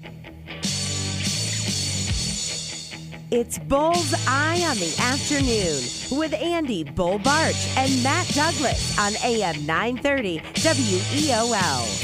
It's Bull's Eye on the Afternoon with Andy Bull Barch and Matt Douglas on AM 930 WEOL.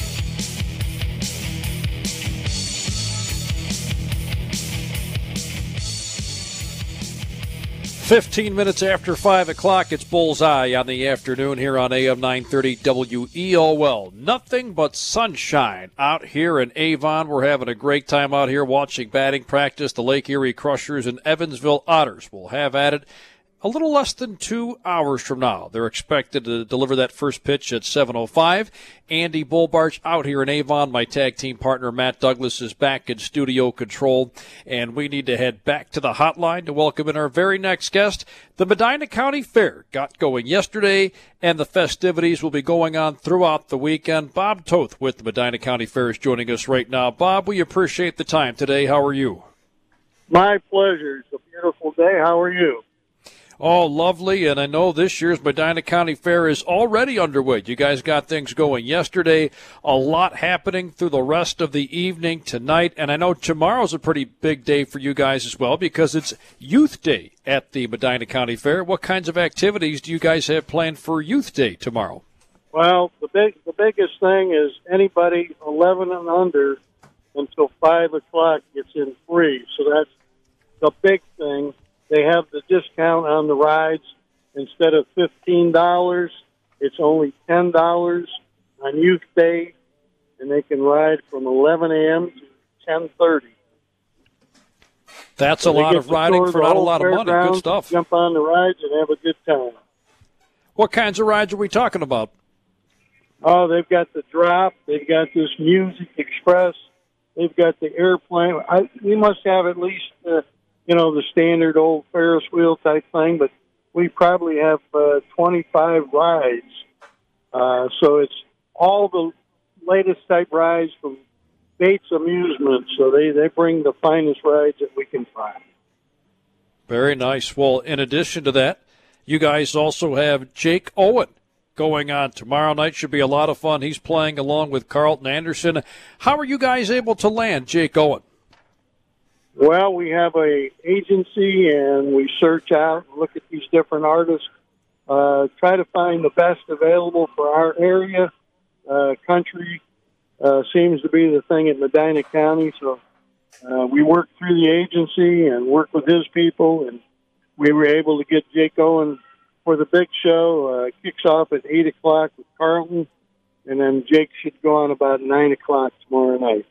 15 minutes after 5 o'clock, it's Bullseye on the afternoon here on AM 930 WEOL. Nothing but sunshine out here in Avon. We're having a great time out here watching batting practice. The Lake Erie Crushers and Evansville Otters will have at it a little less than 2 hours from now. They're expected to deliver that first pitch at 7:05. Andy Bull Barch out here in Avon. My tag team partner Matt Douglas is back in studio control, and we need to head back to the hotline to welcome in our very next guest. The Medina County Fair got going yesterday, and the festivities will be going on throughout the weekend. Bob Toth with the Medina County Fair is joining us right now. Bob, we appreciate the time today. How are you? My pleasure. It's a beautiful day. How are you? Oh, lovely, and I know this year's Medina County Fair is already underway. You guys got things going yesterday, a lot happening through the rest of the evening tonight, and I know tomorrow's a pretty big day for you guys as well because it's Youth Day at the Medina County Fair. What kinds of activities do you guys have planned for Youth Day tomorrow? Well, the biggest thing is anybody 11 and under until 5 o'clock gets in free, so that's the big thing. They have the discount on the rides. Instead of $15, it's only $10 on Youth Day, and they can ride from 11 a.m. to 10:30. That's a lot of riding for not a lot of money. Good stuff. Jump on the rides and have a good time. What kinds of rides are we talking about? Oh, they've got the drop. They've got this Music Express. They've got the airplane. We must have at least the standard old Ferris wheel type thing, but we probably have 25 rides. So it's all the latest type rides from Bates Amusement. So they bring the finest rides that we can find. Very nice. Well, in addition to that, you guys also have Jake Owen going on tomorrow night. Should be a lot of fun. He's playing along with Carlton Anderson. How are you guys able to land Jake Owen? Well, we have a agency, and we search out and look at these different artists, try to find the best available for our area. Country seems to be the thing at Medina County, so we work through the agency and work with his people, and we were able to get Jake Owen for the big show. Kicks off at 8 o'clock with Carlton, and then Jake should go on about 9 o'clock tomorrow night.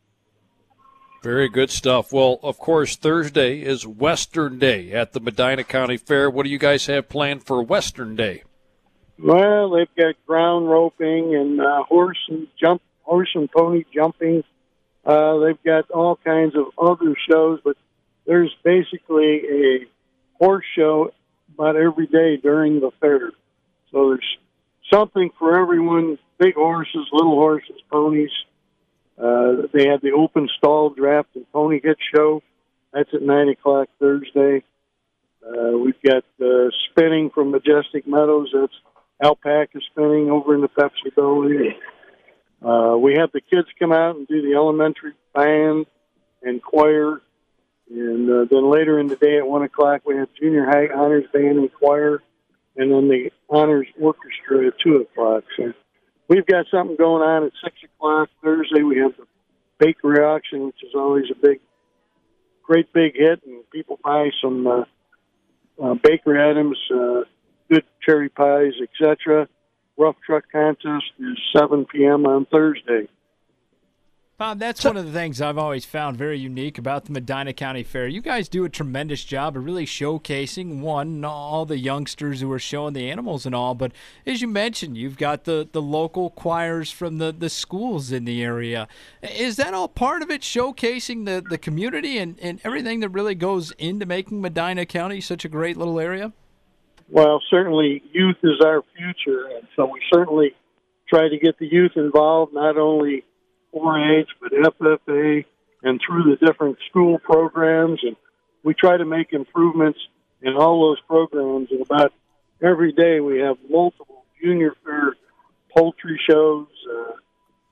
Very good stuff. Well, of course, Thursday is Western Day at the Medina County Fair. What do you guys have planned for Western Day? Well, they've got ground roping and horse and pony jumping. They've got all kinds of other shows, but there's basically a horse show about every day during the fair. So there's something for everyone, big horses, little horses, ponies. They have the open stall draft and pony hit show. That's at 9 o'clock Thursday. We've got spinning from Majestic Meadows. That's alpaca spinning over in the Pepsi building. We have the kids come out and do the elementary band and choir. And then later in the day at 1 o'clock, we have junior high honors band and choir. And then the honors orchestra at 2 o'clock. So we've got something going on at 6 o'clock Thursday. We have the bakery auction, which is always a great big hit, and people buy some bakery items, good cherry pies, etc. Rough truck contest is 7 p.m. on Thursday. Bob, that's one of the things I've always found very unique about the Medina County Fair. You guys do a tremendous job of really showcasing, one, all the youngsters who are showing the animals and all, but as you mentioned, you've got the local choirs from the schools in the area. Is that all part of it, showcasing the community and everything that really goes into making Medina County such a great little area? Well, certainly youth is our future, and so we certainly try to get the youth involved, not only 4-H, but FFA, and through the different school programs. And we try to make improvements in all those programs. And about every day we have multiple junior fair poultry shows,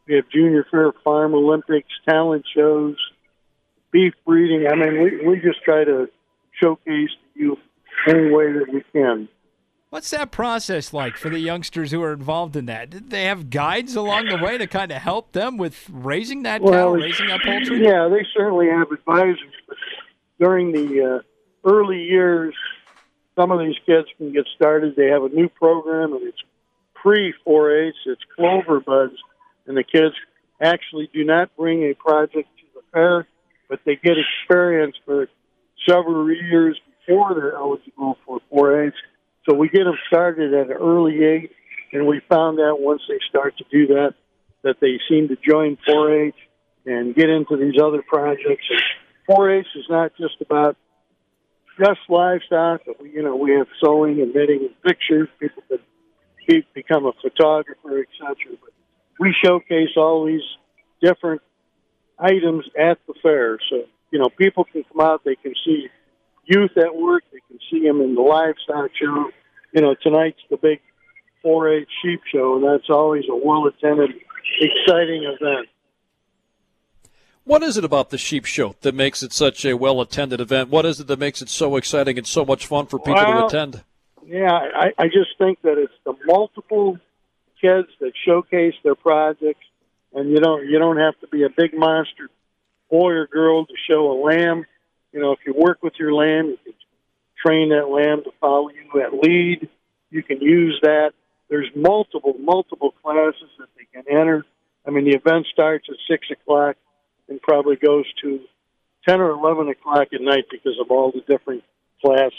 We have Junior Fair Farm Olympics, talent shows, beef breeding. I mean, we just try to showcase the youth any way that we can. What's that process like for the youngsters who are involved in that? Did they have guides along the way to kind of help them with raising that cow, raising that poultry? Yeah, they certainly have advisors. But during the early years, some of these kids can get started. They have a new program, and it's pre-4-H. It's Clover Buds, and the kids actually do not bring a project to the fair, but they get experience for several years before they're eligible for 4-H. So we get them started at an early age, and we found out once they start to do that, that they seem to join 4-H and get into these other projects. And 4-H is not just about just livestock, but we have sewing and knitting and pictures. People could become a photographer, etc. But we showcase all these different items at the fair. So, people can come out, they can see youth at work, they can see them in the livestock show. Tonight's the big 4-H sheep show, and that's always a well-attended, exciting event. What is it about the sheep show that makes it such a well-attended event? What is it that makes it so exciting and so much fun for people to attend? Yeah, I just think that it's the multiple kids that showcase their projects, and you don't have to be a big monster boy or girl to show a lamb. If you work with your lamb, you can train that lamb to follow you at lead. You can use that. There's multiple classes that they can enter. I mean, the event starts at 6 o'clock and probably goes to 10 or 11 o'clock at night because of all the different classes.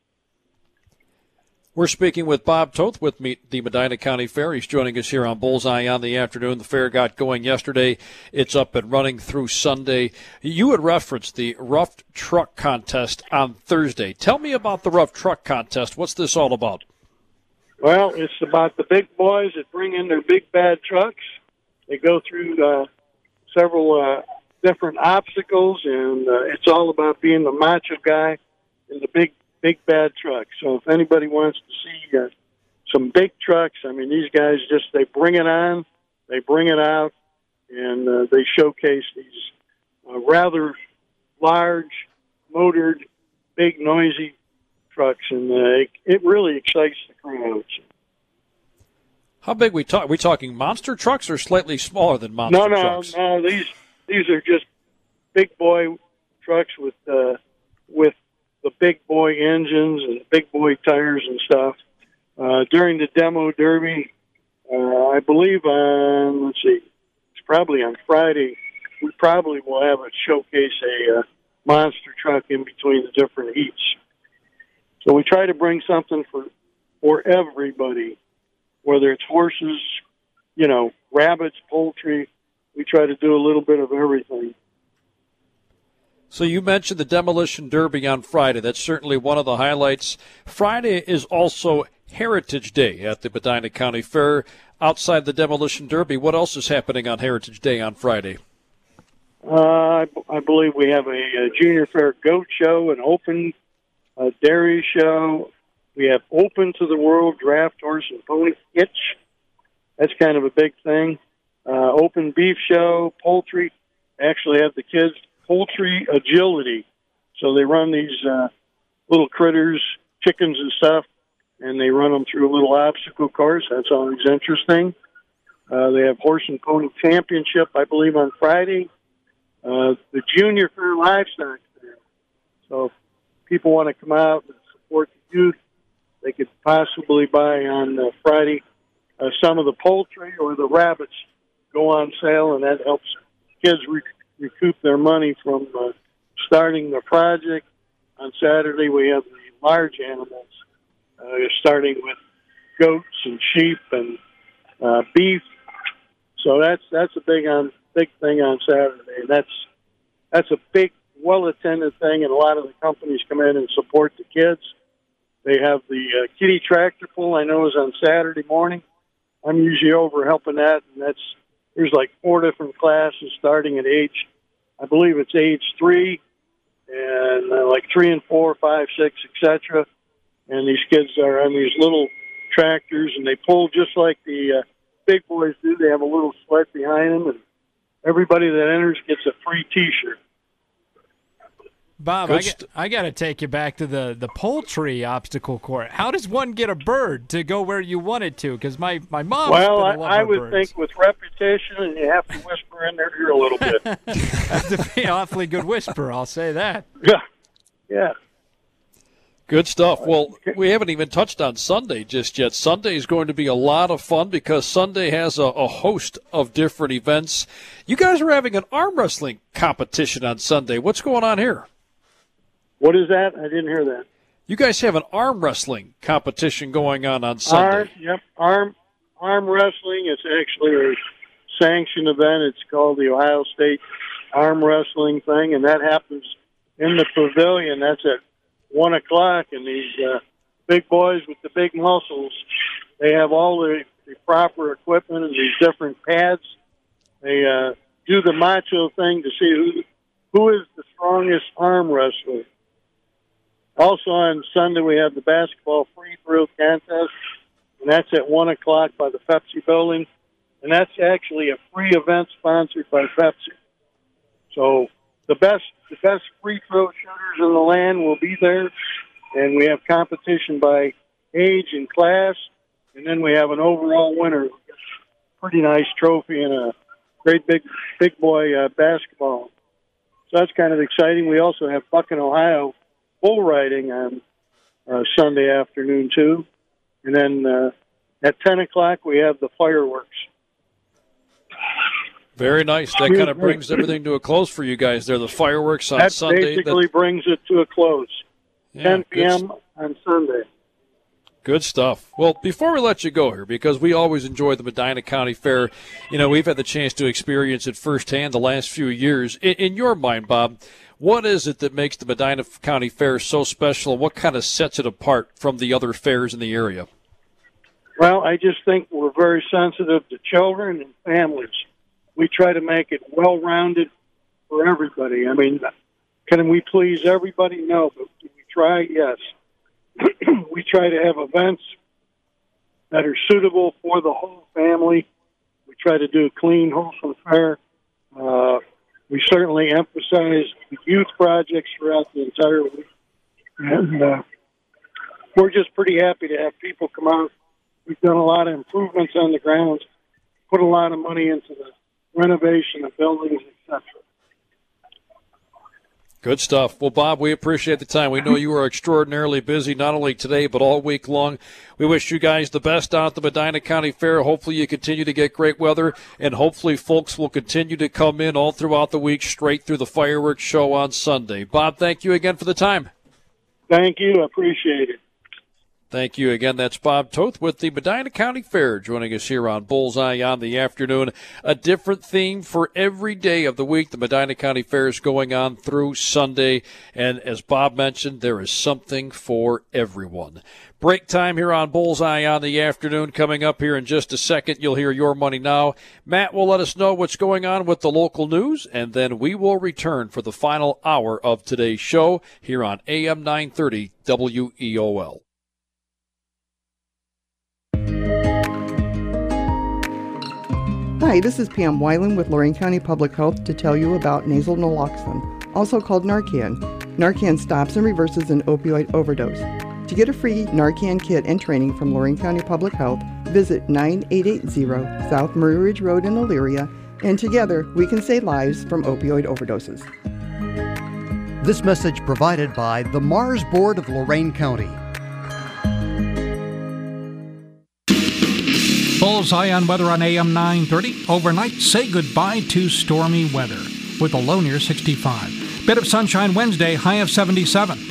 We're speaking with Bob Toth with the Medina County Fair. He's joining us here on Bullseye on the afternoon. The fair got going yesterday. It's up and running through Sunday. You had referenced the Rough Truck Contest on Thursday. Tell me about the Rough Truck Contest. What's this all about? Well, it's about the big boys that bring in their big bad trucks. They go through several different obstacles, and it's all about being the macho guy in the big bad truck. So if anybody wants to see some big trucks, I mean, these guys they bring it on, they bring it out, and they showcase these rather large, motored, big, noisy trucks, and it really excites the crowds. How big we talk? Are we talking monster trucks or slightly smaller than monster trucks? No. These are just big boy trucks with the big boy engines and big boy tires and stuff. During the demo derby, I believe it's probably on Friday, we probably will have it showcase a monster truck in between the different heats. So we try to bring something for everybody, whether it's horses, rabbits, poultry. We try to do a little bit of everything. So you mentioned the Demolition Derby on Friday. That's certainly one of the highlights. Friday is also Heritage Day at the Medina County Fair. Outside the Demolition Derby, what else is happening on Heritage Day on Friday? I believe we have a Junior Fair Goat Show, an open dairy show. We have Open to the World Draft Horse and Pony Hitch. That's kind of a big thing. Open Beef Show, poultry. Actually have the kids poultry agility. So they run these little critters, chickens and stuff, and they run them through a little obstacle course. That's always interesting. They have Horse and Pony Championship, I believe, on Friday. The Junior Fair Livestock Fair. So if people want to come out and support the youth, they could possibly buy on Friday some of the poultry, or the rabbits go on sale, and that helps kids recoup their money from starting the project. On Saturday, we have the large animals, starting with goats and sheep and beef. So that's a big thing on Saturday. And that's a big, well-attended thing, and a lot of the companies come in and support the kids. They have the kiddie tractor pull, I know, is on Saturday morning. I'm usually over helping that, and there's like 4 different classes starting at I believe it's age 3, and like 3 and 4, 5, 6, etc. And these kids are on these little tractors, and they pull just like the big boys do. They have a little sled behind them, and everybody that enters gets a free T-shirt. Bob, I got to take you back to the poultry obstacle course. How does one get a bird to go where you want it to? Because my mom. Well, I would think with repetition, and you have to whisper in their ear a little bit. Have to be an awfully good whisper. I'll say that. Yeah. Good stuff. Well, we haven't even touched on Sunday just yet. Sunday is going to be a lot of fun because Sunday has a host of different events. You guys are having an arm wrestling competition on Sunday. What's going on here? What is that? I didn't hear that. You guys have an arm wrestling competition going on Sunday. Arm wrestling. It's actually a sanctioned event. It's called the Ohio State Arm Wrestling thing, and that happens in the pavilion. That's at 1 o'clock, and these big boys with the big muscles, they have all the proper equipment and these different pads. They do the macho thing to see who is the strongest arm wrestler. Also on Sunday, we have the basketball free throw contest, and that's at 1 o'clock by the Pepsi building. And that's actually a free event sponsored by Pepsi. So the best free throw shooters in the land will be there, and we have competition by age and class, and then we have an overall winner. Pretty nice trophy and a great big boy basketball. So that's kind of exciting. We also have Bucking, Ohio bull riding on Sunday afternoon, too. And then at 10 o'clock, we have the fireworks. Very nice. That kind of brings everything to a close for you guys there. The fireworks on Sunday. That basically brings it to a close. 10 p.m. on Sunday. Good stuff. Well, before we let you go here, because we always enjoy the Medina County Fair, you know, we've had the chance to experience it firsthand the last few years. In your mind, Bob, what is it that makes the Medina County Fair so special? What kind of sets it apart from the other fairs in the area? Well, I just think we're very sensitive to children and families. We try to make it well-rounded for everybody. I mean, can we please everybody? No, but do we try? Yes. We try to have events that are suitable for the whole family. We try to do a clean, wholesome fair. We certainly emphasize the youth projects throughout the entire week. And we're just pretty happy to have people come out. We've done a lot of improvements on the grounds, put a lot of money into the renovation of buildings, etc. Good stuff. Well, Bob, we appreciate the time. We know you are extraordinarily busy, not only today, but all week long. We wish you guys the best out at the Medina County Fair. Hopefully you continue to get great weather, and hopefully folks will continue to come in all throughout the week, straight through the fireworks show on Sunday. Bob, thank you again for the time. Thank you. I appreciate it. Thank you again. That's Bob Toth with the Medina County Fair joining us here on Bullseye on the afternoon. A different theme for every day of the week. The Medina County Fair is going on through Sunday. And as Bob mentioned, there is something for everyone. Break time here on Bullseye on the afternoon. Coming up here in just a second, you'll hear Your Money Now. Matt will let us know what's going on with the local news, and then we will return for the final hour of today's show here on AM 930 WEOL. Hi, this is Pam Weiland with Lorain County Public Health to tell you about nasal naloxone, also called Narcan. Narcan stops and reverses an opioid overdose. To get a free Narcan kit and training from Lorain County Public Health, visit 9880 South Murray Ridge Road in Elyria, and together we can save lives from opioid overdoses. This message provided by the Mars Board of Lorain County. Bullseye on weather on AM 930. Overnight, say goodbye to stormy weather with a low near 65. Bit of sunshine Wednesday, high of 77.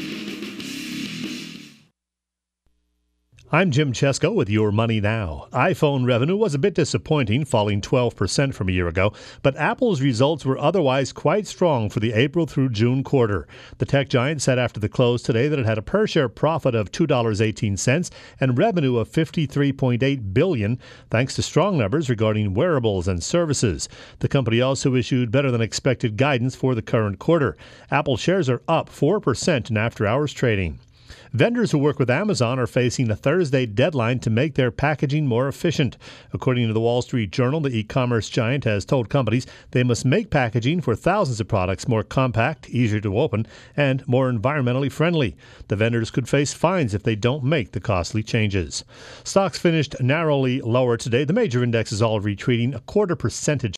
I'm Jim Chesko with Your Money Now. iPhone revenue was a bit disappointing, falling 12% from a year ago, but Apple's results were otherwise quite strong for the April through June quarter. The tech giant said after the close today that it had a per-share profit of $2.18 and revenue of $53.8 billion, thanks to strong numbers regarding wearables and services. The company also issued better-than-expected guidance for the current quarter. Apple shares are up 4% in after-hours trading. Vendors who work with Amazon are facing a Thursday deadline to make their packaging more efficient. According to the Wall Street Journal, the e-commerce giant has told companies they must make packaging for thousands of products more compact, easier to open, and more environmentally friendly. The vendors could face fines if they don't make the costly changes. Stocks finished narrowly lower today. The major indexes all retreating a 0.25%.